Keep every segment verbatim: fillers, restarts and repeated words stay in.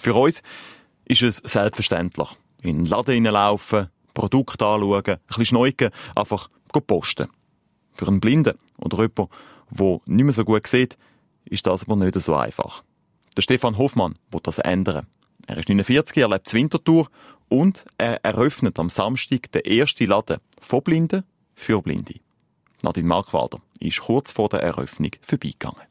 Für uns ist es selbstverständlich. In den Laden hineinlaufen, Produkte anschauen, ein bisschen schneuken, einfach posten. Für einen Blinden oder jemanden, der nicht mehr so gut sieht, ist das aber nicht so einfach. Der Stefan Hoffmann will das ändern. Er ist neunundvierzig, er lebt in Winterthur und er eröffnet am Samstag den ersten Laden von Blinden für Blinde. Nadine Markwalder ist kurz vor der Eröffnung vorbeigegangen.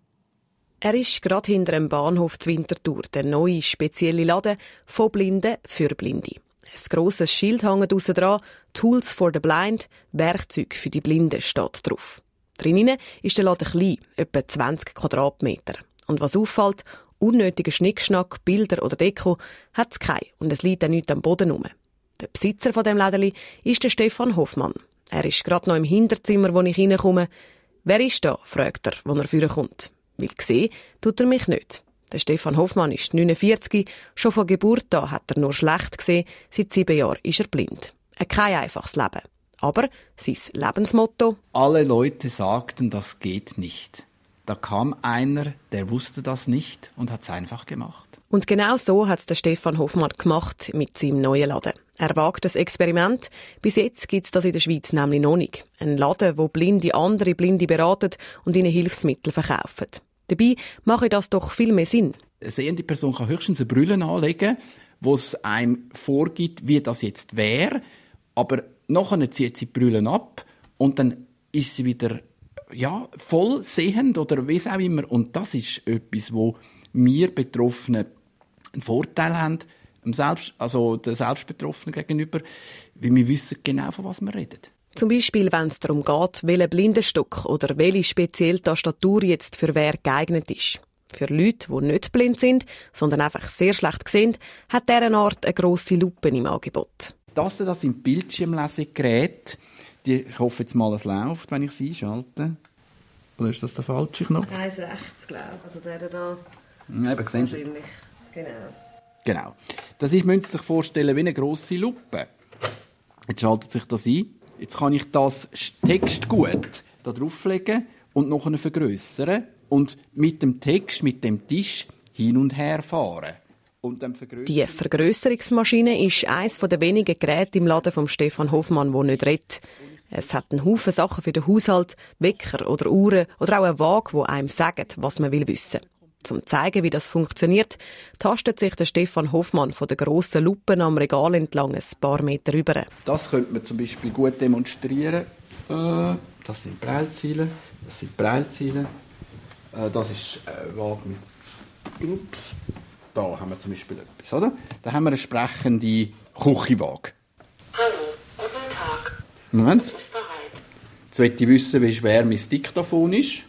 Er ist gerade hinter dem Bahnhof zu Winterthur, der neue spezielle Laden von Blinden für Blinde. Ein grosses Schild hängt aussen dran, «Tools for the Blind», «Werkzeug für die Blinden» steht drauf. Drinnen ist der Laden klein, etwa zwanzig Quadratmeter. Und was auffällt, unnötiger Schnickschnack, Bilder oder Deko hat es keine und es liegt auch nichts am Boden rum. Der Besitzer von dem Lädeli ist der Stefan Hoffmann. Er ist gerade noch im Hinterzimmer, wo ich reinkomme. «Wer ist da?» fragt er, als er vorkommt. Weil sehen tut er mich nicht. Der Stefan Hoffmann ist neunundvierzig, schon von Geburt an hat er nur schlecht gesehen, seit sieben Jahren ist er blind. Kein einfaches Leben. Aber sein Lebensmotto: Alle Leute sagten, das geht nicht. Da kam einer, der wusste das nicht und hat es einfach gemacht. Und genau so hat es der Stefan Hoffmann gemacht mit seinem neuen Laden. Er wagt das Experiment. Bis jetzt gibt es das in der Schweiz nämlich noch nicht. Ein Laden, wo Blinde andere Blinde beraten und ihnen Hilfsmittel verkaufen. Dabei mache das doch viel mehr Sinn. Eine sehende Person kann höchstens eine Brille anlegen, wo es einem vorgibt, wie das jetzt wäre. Aber nachher zieht sie die Brille ab und dann ist sie wieder ja, voll sehend oder wie auch immer. Und das ist etwas, wo wir Betroffenen einen Vorteil haben, dem Selbst, also den Selbstbetroffenen gegenüber, weil wir wissen genau, von was wir reden. Zum Beispiel, wenn es darum geht, welcher Blindenstock oder welche spezielle Tastatur jetzt für wer geeignet ist. Für Leute, die nicht blind sind, sondern einfach sehr schlecht sehen, hat dieser Art eine grosse Lupe im Angebot. Das, das sind Bildschirmlesegeräte. Die, ich hoffe jetzt mal, es läuft, wenn ich sie einschalte. Oder ist das der falsche Knopf? eins rechts, glaube ich. Also der da. Ja, eben, sehen Sie. Wahrscheinlich. Genau. Genau. Das ist, müssen Sie sich vorstellen, wie eine grosse Lupe. Jetzt schaltet sich das ein. Jetzt kann ich das Text gut da drauflegen und noch vergrössern und mit dem Text, mit dem Tisch hin und her fahren. Und dann die Vergrösserungsmaschine ist eines der wenigen Geräte im Laden von Stefan Hoffmann, das nicht redet. Es hat einen Haufen Sachen für den Haushalt, Wecker oder Uhren oder auch eine Waage, die einem sagt, was man will wissen. Zum zeigen, wie das funktioniert, tastet sich der Stefan Hoffmann von der grossen Lupe am Regal entlang ein paar Meter rüber. Das könnte man zum Beispiel gut demonstrieren. Äh, das sind Brailleziele, das sind Brailleziele. Äh, das ist äh, Waage mit Ups. Da haben wir zum Beispiel etwas, oder? Da haben wir eine sprechende Küchenwaage. Hallo, guten Tag. Moment. Es ist bereit. Jetzt möchte ich wissen, wie schwer mein Diktaphon ist.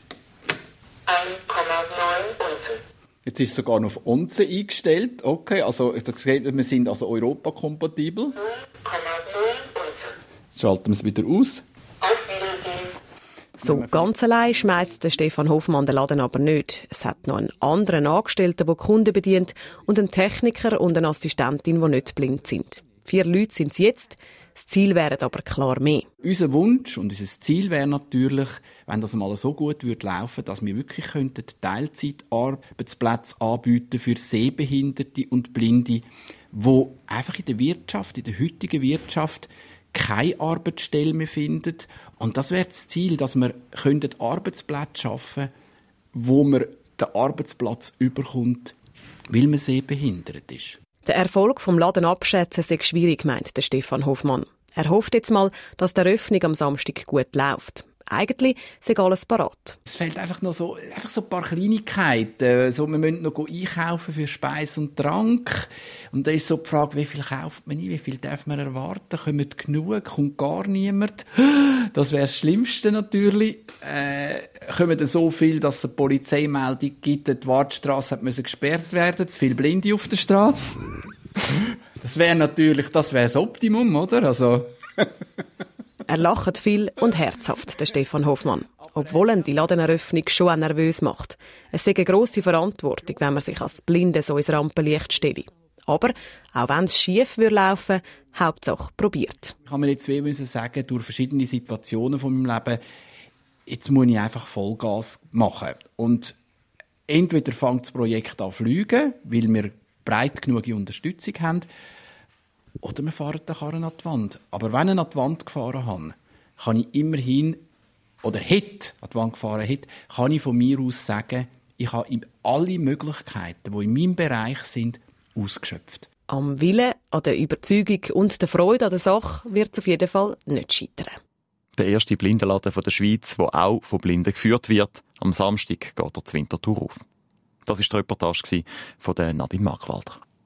eins Komma neun Unzen. Jetzt ist es sogar noch auf Unzen eingestellt. Okay, also wir sind also europakompatibel. null Komma null Unzen. Jetzt schalten wir es wieder aus. Auf Wiedersehen. So ganz allein schmeißt der Stefan Hoffmann den Laden aber nicht. Es hat noch einen anderen Angestellten, der Kunden bedient, und einen Techniker und eine Assistentin, die nicht blind sind. Vier Leute sind es jetzt. Das Ziel wäre aber klar mehr. Unser Wunsch und unser Ziel wäre natürlich, wenn das mal so gut würde laufen, dass wir wirklich könnten Teilzeitarbeitsplätze anbieten für Sehbehinderte und Blinde, die einfach in der Wirtschaft, in der heutigen Wirtschaft keine Arbeitsstelle mehr finden. Und das wäre das Ziel, dass wir Arbeitsplätze schaffen können, wo man den Arbeitsplatz überkommt, weil man sehbehindert ist. Der Erfolg vom Laden abschätzen sei schwierig, meint der Stefan Hoffmann. Er hofft jetzt mal, dass die Eröffnung am Samstag gut läuft. Eigentlich sei alles parat. Es fehlt einfach noch so, einfach so ein paar Kleinigkeiten. So, wir müssen noch einkaufen für Speis und Trank. Und da ist so die Frage, wie viel kauft man ein, wie viel darf man erwarten? Kommt genug? Kommt gar niemand? Das wäre das Schlimmste natürlich. Äh, kommen so viel, dass es eine Polizeimeldung gibt, die Wartstrasse hat müssen gesperrt werden, zu viele Blinde auf der Straße. Das wäre natürlich, das wäre das Optimum, oder? Also er lacht viel und herzhaft, der Stefan Hoffmann. Obwohl ihn die Ladeneröffnung schon auch nervös macht. Es sei eine grosse Verantwortung, wenn man sich als Blinde so ins Rampenlicht stelle. Aber, auch wenn es schief laufen würde, Hauptsache probiert. Ich kann mir jetzt wie müssen sagen, durch verschiedene Situationen von meinem Leben, jetzt muss ich einfach Vollgas machen. Und entweder fängt das Projekt an zu fliegen, weil wir breit genug Unterstützung haben. Oder wir fahren den Karren an die Wand. Aber wenn ich an die Wand gefahren habe, kann ich immerhin, oder hätte, an die Wand gefahren hätte, kann ich von mir aus sagen, ich habe alle Möglichkeiten, die in meinem Bereich sind, ausgeschöpft. Am Willen, an der Überzeugung und der Freude an der Sache wird es auf jeden Fall nicht scheitern. Der erste Blindenladen der Schweiz, der auch von Blinden geführt wird. Am Samstag geht er zur Winterthur auf. Das war die Reportage von Nadine Markwalder.